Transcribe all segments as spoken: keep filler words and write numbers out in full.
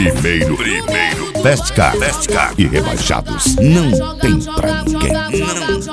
Primeiro, primeiro, Festcar, Festcar e rebaixados não tem pra ninguém. Não tem pra ninguém.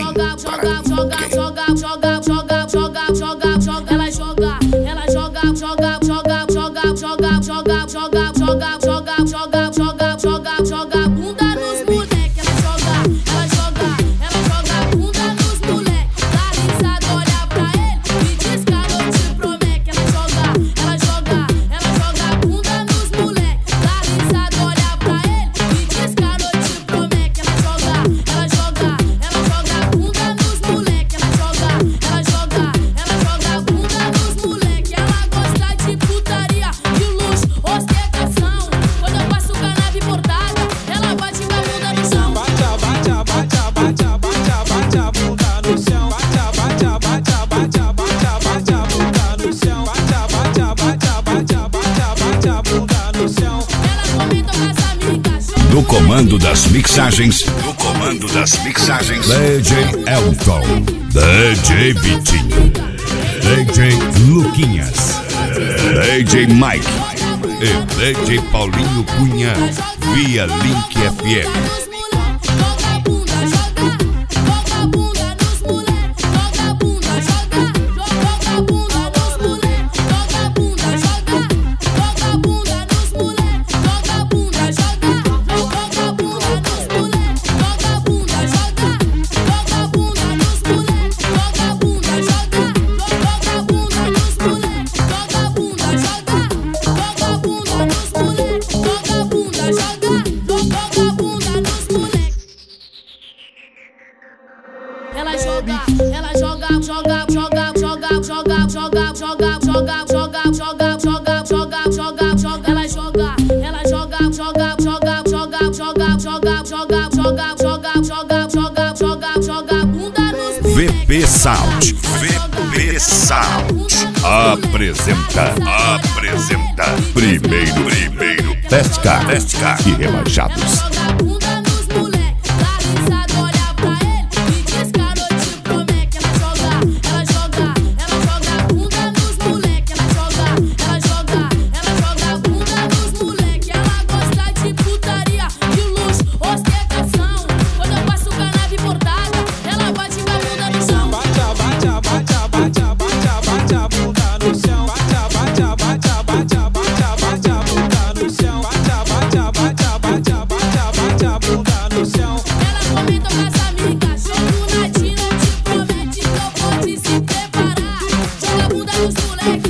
Ela joga, ela joga, joga, joga, joga, joga, joga, joga, joga, joga, joga, joga, joga, joga bunda nos moleque. Ela joga, ela joga, ela joga bunda nos moleque. Dá risada, olha pra ele e diz que a noite promete. Ela joga, ela joga, ela joga bunda nos moleque. Dá risada, olha pra ele e diz que a noite promete. Ela joga, ela joga, ela joga bunda nos moleque. Ela joga, ela joga, ela joga bunda nos moleque. Ela gosta de putaria, de luxo, ostentação. Quando eu passo canave portada, ela bate com a bunda no chão. Bate, bate, bate, bate, bate, bate a bunda no chão. Bate, bate, bate, bate, bate, bate a bunda no chão. Bate, bate, bate, bate, bate, bate a bunda no chão. Ela comenta com as amigas. No comando das mixagens, no comando das mixagens, D J Elton, D J Vitinho, D J Luquinhas, D J Mike e D J Paulinho Cunha via Link F M. Joga a bunda, joga, joga a bunda nos moleque. Joga a bunda, joga, joga a bunda nos moleque. Joga a bunda, joga, joga a bunda nos moleque. Joga a bunda, joga, joga a bunda nos moleque. Joga a bunda, joga, joga a bunda nos moleque. Joga a bunda, joga, joga a bunda nos moleque. Joga a bunda, joga, joga a bunda nos moleque. Joga a bunda, joga, joga a bunda nos moleque. Ela joga, ela joga, joga, joga, joga, joga, joga, joga, joga, joga, joga, joga, joga, joga, joga. Ela joga, ela joga, joga, joga, joga, joga, joga, joga, joga, joga, joga, joga, joga, joga bunda nos V P Sound, V P Sound apresenta, apresenta primeiro, primeiro, Festcar, Festcar e rebaixados. Joga a bunda nos moleque, dá risada, olha pra ele e diz que a noite promete. Ela joga, ela joga, ela joga a bunda nos moleque. Ela joga, ela joga, ela joga a bunda nos moleque. Ela gosta de putaria, de luxo, ostentação. Quando eu passo canave portada, ela bate com a bunda no chão. Bate, bate, bate, bate, bate, bate a bunda no chão. Bate, bate, bate, bate, bate, bate a bunda no chão. Bate, bate, bate, bate, bate, bate a bunda no chão. Ela comenta com as amigas. Jogo na Dina te promete que eu vou te se preparar. Joga a bunda nos moleque.